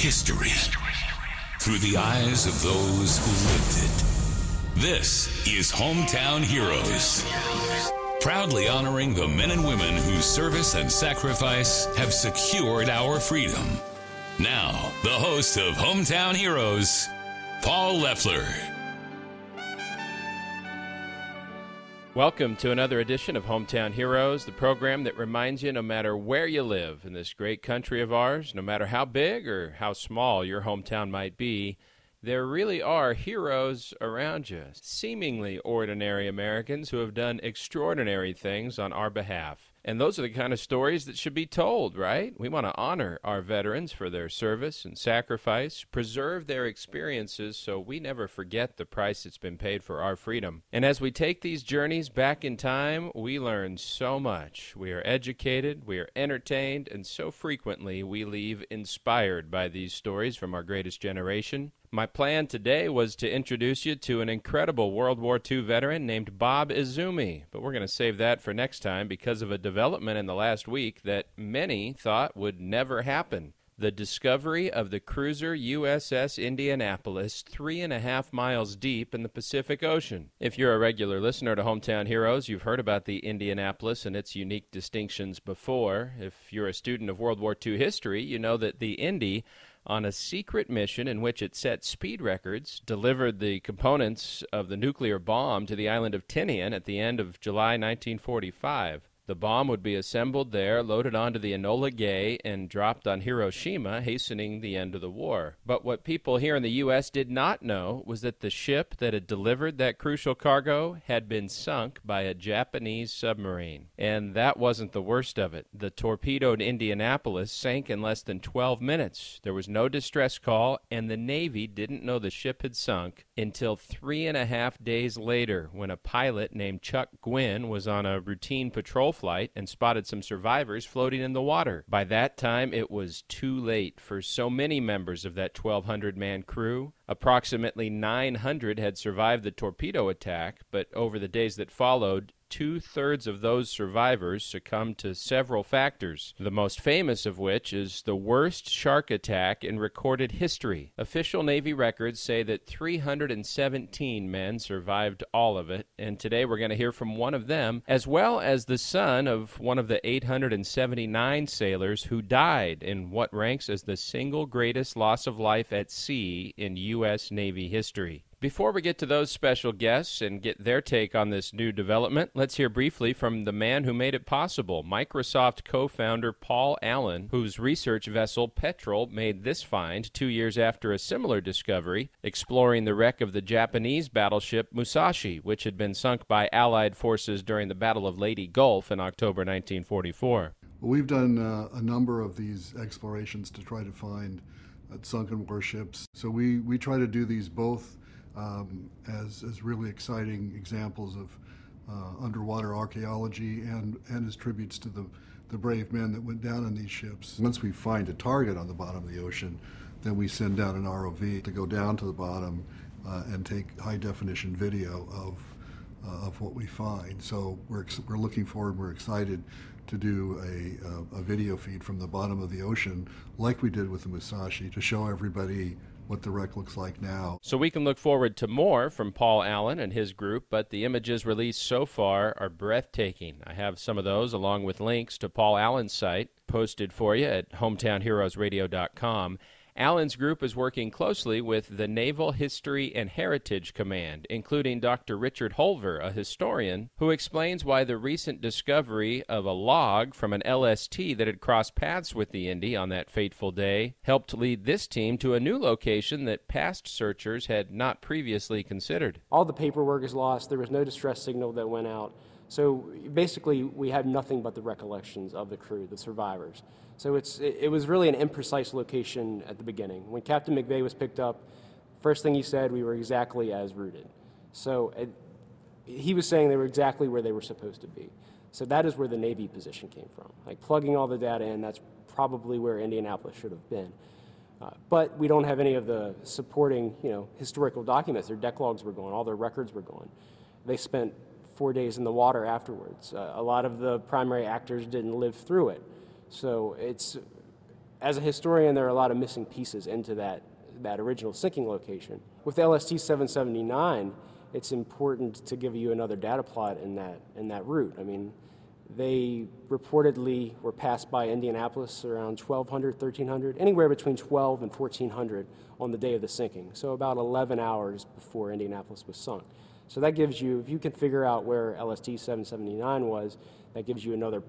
History through the eyes of those who lived it. This is Hometown Heroes. Proudly honoring the men and women whose service and sacrifice have secured our freedom. Now, the host of Hometown Heroes, Paul Leffler. Welcome to another edition of Hometown Heroes, the program that reminds you no matter where you live in this great country of ours, no matter how big or how small your hometown might be, there really are heroes around you, seemingly ordinary Americans who have done extraordinary things on our behalf. And those are the kind of stories that should be told, right? We want to honor our veterans for their service and sacrifice, preserve their experiences so we never forget the price that's been paid for our freedom. And as we take these journeys back in time, we learn so much. We are educated, we are entertained, and so frequently we leave inspired by these stories from our greatest generation. My plan today was to introduce you to an incredible World War II veteran named Bob Izumi, but we're going to save that for next time because of a development in the last week that many thought would never happen. The discovery of the cruiser USS Indianapolis 3.5 miles deep in the Pacific Ocean. If you're a regular listener to Hometown Heroes, you've heard about the Indianapolis and its unique distinctions before. If you're a student of World War II history, you know that the Indy, on a secret mission in which it set speed records, delivered the components of the nuclear bomb to the island of Tinian at the end of July 1945. The bomb would be assembled there, loaded onto the Enola Gay, and dropped on Hiroshima, hastening the end of the war. But what people here in the U.S. did not know was that the ship that had delivered that crucial cargo had been sunk by a Japanese submarine. And that wasn't the worst of it. The torpedoed Indianapolis sank in less than 12 minutes. There was no distress call, and the Navy didn't know the ship had sunk until 3.5 days later, when a pilot named Chuck Gwynn was on a routine patrol flight and spotted some survivors floating in the water. By that time, it was too late for so many members of that 1,200-man crew. Approximately 900 had survived the torpedo attack, but over the days that followed, 2/3 of those survivors succumbed to several factors, the most famous of which is the worst shark attack in recorded history. Official Navy records say that 317 men survived all of it, and today we're going to hear from one of them, as well as the son of one of the 879 sailors who died in what ranks as the single greatest loss of life at sea in U.S. Navy history. Before we get to those special guests and get their take on this new development, let's hear briefly from the man who made it possible, Microsoft co-founder Paul Allen, whose research vessel Petrel made this find 2 years after a similar discovery, exploring the wreck of the Japanese battleship Musashi, which had been sunk by Allied forces during the Battle of Leyte Gulf in October 1944. We've done a number of these explorations to try to find sunken warships. So we try to do these both as really exciting examples of underwater archaeology and as tributes to the brave men that went down on these ships. Once we find a target on the bottom of the ocean, then we send out an ROV to go down to the bottom and take high-definition video of what we find. So we're looking forward, we're excited to do a video feed from the bottom of the ocean like we did with the Musashi to show everybody what the wreck looks like now. So we can look forward to more from Paul Allen and his group, but the images released so far are breathtaking. I have some of those along with links to Paul Allen's site posted for you at hometownheroesradio.com. Allen's group is working closely with the Naval History and Heritage Command, including Dr. Richard Holver, a historian, who explains why the recent discovery of a log from an LST that had crossed paths with the Indy on that fateful day helped lead this team to a new location that past searchers had not previously considered. All the paperwork is lost. There was no distress signal that went out. So basically, we have nothing but the recollections of the crew, the survivors. So it was really an imprecise location at the beginning. When Captain McVeigh was picked up, first thing he said, we were exactly as routed. So he was saying they were exactly where they were supposed to be. So that is where the Navy position came from. Like plugging all the data in, that's probably where Indianapolis should have been. But we don't have any of the supporting, historical documents. Their deck logs were gone. All their records were gone. They spent 4 days in the water afterwards. A lot of the primary actors didn't live through it. So as a historian, there are a lot of missing pieces into that original sinking location. With LST 779, it's important to give you another data plot in that route. I mean, they reportedly were passed by Indianapolis around 1,200, 1,300, anywhere between 12 and 1,400 on the day of the sinking, so about 11 hours before Indianapolis was sunk. So that gives you, if you can figure out where LST 779 was, that gives you another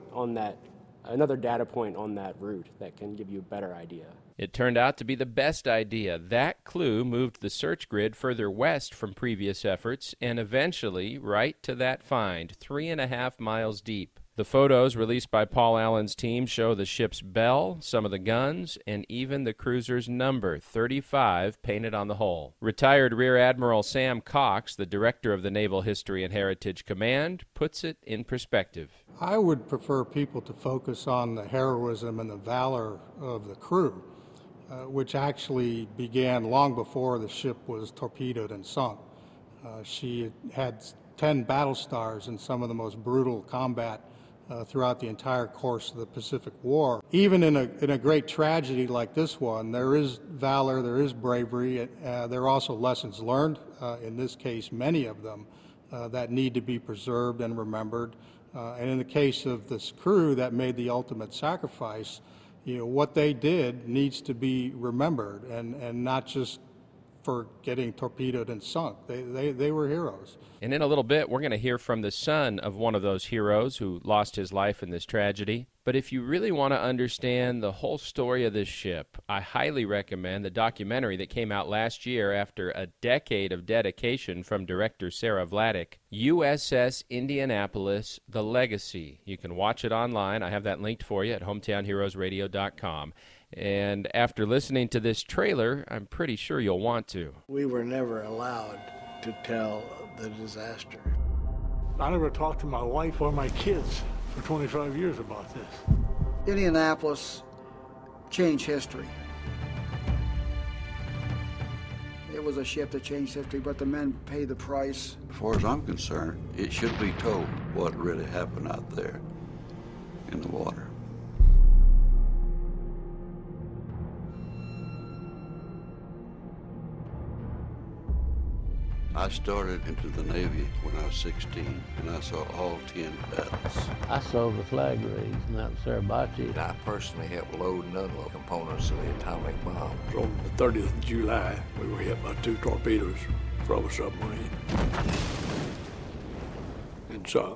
data point on that route that can give you a better idea. It turned out to be the best idea. That clue moved the search grid further west from previous efforts and eventually right to that find, 3.5 miles deep. The photos released by Paul Allen's team show the ship's bell, some of the guns, and even the cruiser's number, 35, painted on the hull. Retired Rear Admiral Sam Cox, the director of the Naval History and Heritage Command, puts it in perspective. I would prefer people to focus on the heroism and the valor of the crew, which actually began long before the ship was torpedoed and sunk. She had 10 battle stars in some of the most brutal combat throughout the entire course of the Pacific War. Even in a great tragedy like this one, there is valor, there is bravery, there are also lessons learned, in this case many of them, that need to be preserved and remembered. And in the case of this crew that made the ultimate sacrifice, what they did needs to be remembered and not just for getting torpedoed and sunk. They were heroes. And in a little bit, we're going to hear from the son of one of those heroes who lost his life in this tragedy. But if you really want to understand the whole story of this ship, I highly recommend the documentary that came out last year after a decade of dedication from director Sarah Vladeck, USS Indianapolis, The Legacy. You can watch it online. I have that linked for you at hometownheroesradio.com. And after listening to this trailer, I'm pretty sure you'll want to. We were never allowed to tell the disaster. I never talked to my wife or my kids for 25 years about this. Indianapolis changed history. It was a ship that changed history, but the men paid the price. As far as I'm concerned, it should be told what really happened out there in the water. I started into the Navy when I was 16, and I saw all 10 battles. I saw the flag raised out in Suribachi. I personally helped load and unload components of the atomic bomb. On the 30th of July, we were hit by 2 torpedoes from a submarine and sunk.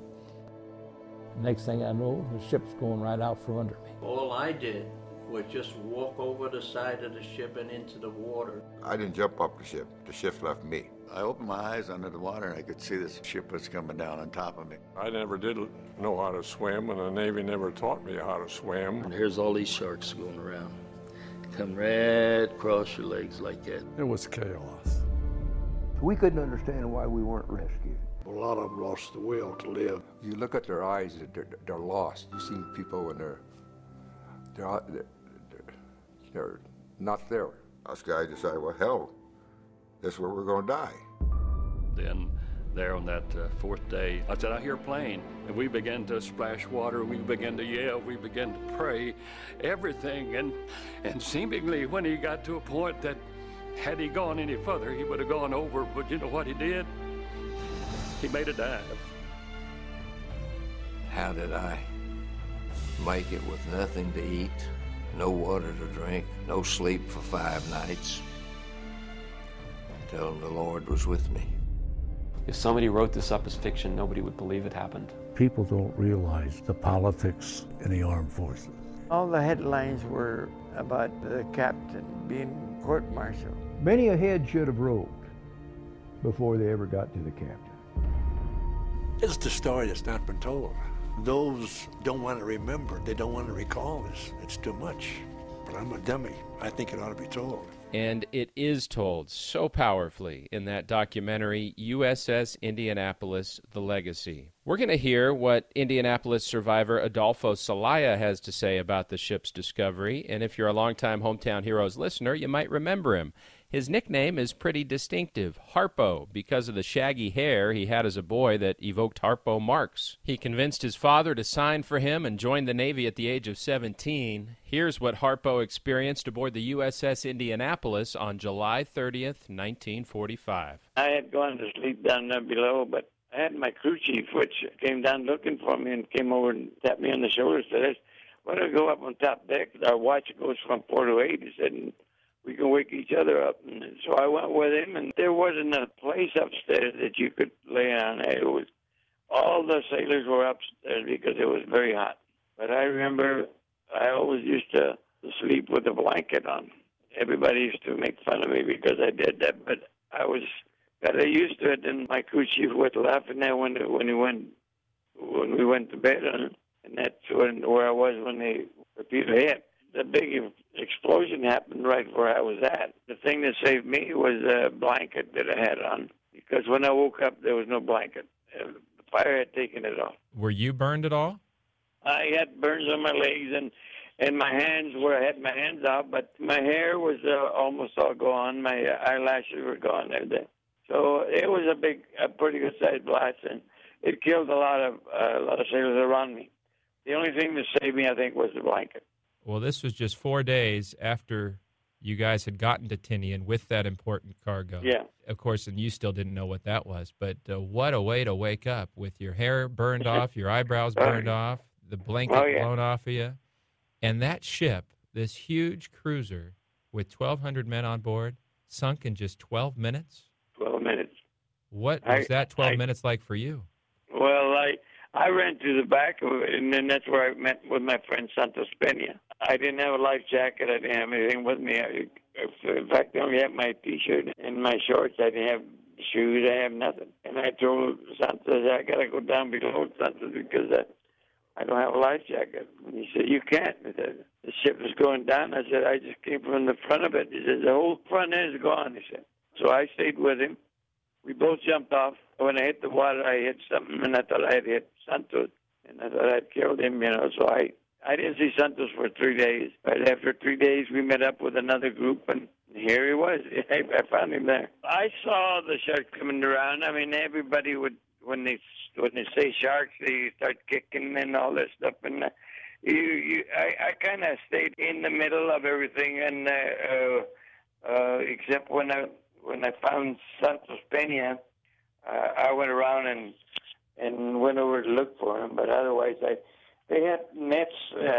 Next thing I know, the ship's going right out from under me. All I did was just walk over the side of the ship and into the water. I didn't jump off the ship. The ship left me. I opened my eyes under the water and I could see this ship was coming down on top of me. I never did know how to swim, and the Navy never taught me how to swim. And here's all these sharks going around. Come right across your legs like that. It was chaos. We couldn't understand why we weren't rescued. A lot of them lost the will to live. You look at their eyes, they're lost. You see people when they're not there. Us guys decided, well, hell, this is where we're going to die. Then there on that 4th day, I said, I hear a plane. And we began to splash water. We began to yell. We began to pray. Everything. And seemingly when he got to a point that had he gone any further, he would have gone over. But you know what he did? He made a dive. How did I make it with nothing to eat, no water to drink, no sleep for 5 nights? Tell him the Lord was with me. If somebody wrote this up as fiction, nobody would believe it happened. People don't realize the politics in the armed forces. All the headlines were about the captain being court-martialed. Many a head should have rolled before they ever got to the captain. It's the story that's not been told. Those don't want to remember. They don't want to recall this. It's too much. But I'm a dummy. I think it ought to be told. And it is told so powerfully in that documentary, USS Indianapolis, The Legacy. We're going to hear what Indianapolis survivor Adolfo Celaya has to say about the ship's discovery. And if you're a longtime Hometown Heroes listener, you might remember him. His nickname is pretty distinctive, Harpo, because of the shaggy hair he had as a boy that evoked Harpo Marx. He convinced his father to sign for him and joined the Navy at the age of 17. Here's what Harpo experienced aboard the USS Indianapolis on July 30th, 1945. I had gone to sleep down there below, but I had my crew chief, which came down looking for me and came over and tapped me on the shoulder and said, "Why don't I go up on top deck? Our watch goes from 4 to 8." He said, "And we can wake each other up." And so I went with him, and there wasn't a place upstairs that you could lay on. It was all the sailors were upstairs because it was very hot. But I remember I always used to sleep with a blanket on. Everybody used to make fun of me because I did that, but I got used to it. And my crew chief was laughing at when we went to bed, and that's where I was when the torpedo hit. The big explosion happened right where I was at. The thing that saved me was a blanket that I had on, because when I woke up, there was no blanket. The fire had taken it off. Were you burned at all? I had burns on my legs and my hands where I had my hands out, but my hair was almost all gone. My eyelashes were gone. Everything. So it was a pretty good sized blast, and it killed a lot of sailors around me. The only thing that saved me, I think, was the blanket. Well, this was just 4 days after you guys had gotten to Tinian with that important cargo. Yeah. Of course, and you still didn't know what that was. But what a way to wake up with your hair burned off, your eyebrows burned off, the blanket blown off of you. And that ship, this huge cruiser with 1,200 men on board, sunk in just 12 minutes? 12 minutes. What was that 12 minutes like for you? Well, I ran to the back of it, and then that's where I met with my friend Santos Peña. I didn't have a life jacket. I didn't have anything with me. In fact, I only had my T-shirt and my shorts. I didn't have shoes. I have nothing. And I told Santos, I got to go down below, Santos, because I don't have a life jacket. And he said, "You can't." He said, "The ship is going down." I said, "I just came from the front of it." He said, "The whole front end is gone," he said. So I stayed with him. We both jumped off. When I hit the water, I hit something, and I thought I had hit Santos, and I thought I'd killed him, So I didn't see Santos for 3 days. But after 3 days, we met up with another group, and here he was. I found him there. I saw the sharks coming around. I mean, everybody would, when they say sharks, they start kicking and all this stuff. And I kind of stayed in the middle of everything, and except when I found Santos Peña, I went around and went over to look for him. But otherwise, they had nets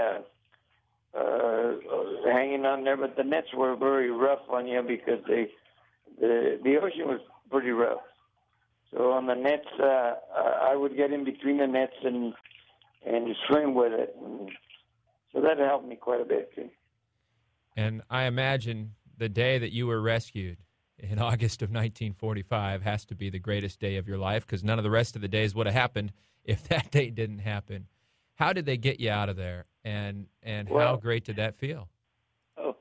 hanging on there, but the nets were very rough on you because the ocean was pretty rough. So on the nets, I would get in between the nets and swim with it. And so that helped me quite a bit, too. And I imagine the day that you were rescued in August of 1945 has to be the greatest day of your life, because none of the rest of the days would have happened if that day didn't happen. How did they get you out of there, and how great did that feel? Oh,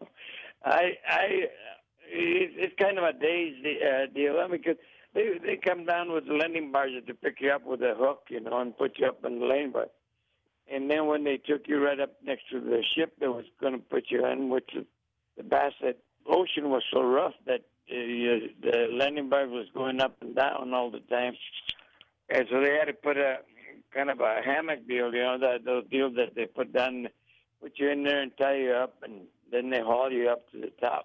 it's kind of a day's deal. I mean, because they come down with the landing barges to pick you up with a hook, and put you up on the landing bar. And then when they took you right up next to the ship that was going to put you in, which the Bassett Ocean was so rough that the landing barge was going up and down all the time. And so they had to put a kind of a hammock deal, those deals that they put down, put you in there and tie you up, and then they haul you up to the top,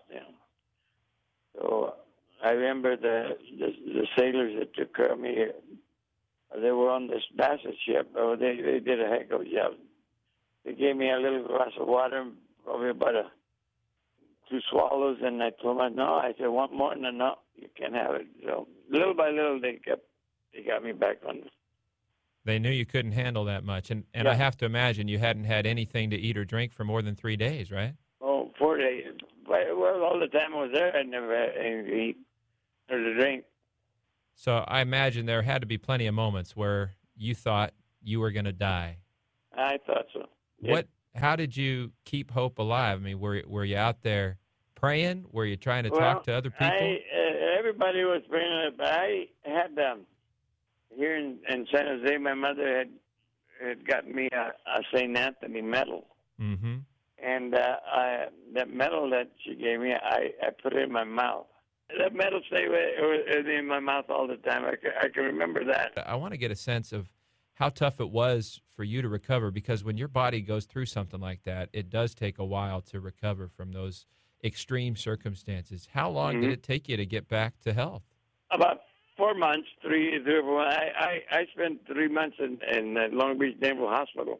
So I remember the sailors that took care of me, they were on this Bassett ship. Oh, they did a heck of a job. They gave me a little glass of water, probably about 2 swallows, and I told them, no. I said, "Want more?" No, you can't have it. So little by little, they got me back on this. They knew you couldn't handle that much, and I have to imagine you hadn't had anything to eat or drink for more than 3 days, right? Oh, 4 days. Well, all the time I was there, I never had anything to eat or to drink. So I imagine there had to be plenty of moments where you thought you were going to die. I thought so. Yeah. How did you keep hope alive? I mean, were you out there praying? Were you trying to talk to other people? Everybody was praying. I had here in San Jose, my mother had gotten me a St. Anthony medal. Mm-hmm. And that medal that she gave me, I put it in my mouth. That metal stayed in my mouth all the time. I can remember that. I want to get a sense of how tough it was for you to recover, because when your body goes through something like that, it does take a while to recover from those extreme circumstances. How long did it take you to get back to health? About 4 months, three or 4. I spent 3 months in Long Beach Naval Hospital.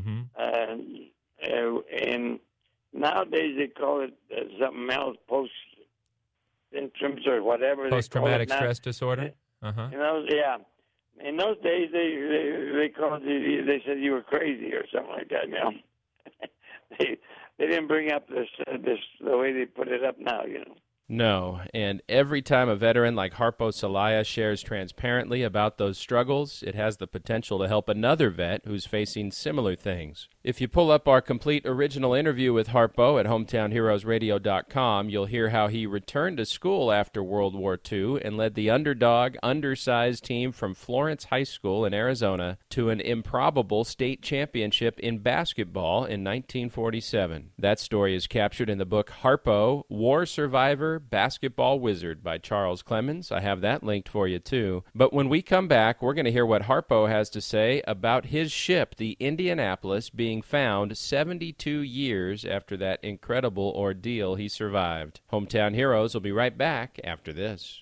And nowadays they call it something else, post-symptoms or whatever. Post-traumatic stress disorder? You know, yeah. In those days, they called you. They said you were crazy or something like that. You know, they didn't bring up this the way they put it up now. You know. No, and every time a veteran like Harpo Celaya shares transparently about those struggles, it has the potential to help another vet who's facing similar things. If you pull up our complete original interview with Harpo at hometownheroesradio.com, you'll hear how he returned to school after World War II and led the underdog, undersized team from Florence High School in Arizona to an improbable state championship in basketball in 1947. That story is captured in the book Harpo, War Survivor, Basketball Wizard by Charles Clemens. I have that linked for you, too. But when we come back, we're going to hear what Harpo has to say about his ship, the Indianapolis, being found 72 years after that incredible ordeal he survived. Hometown Heroes will be right back after this.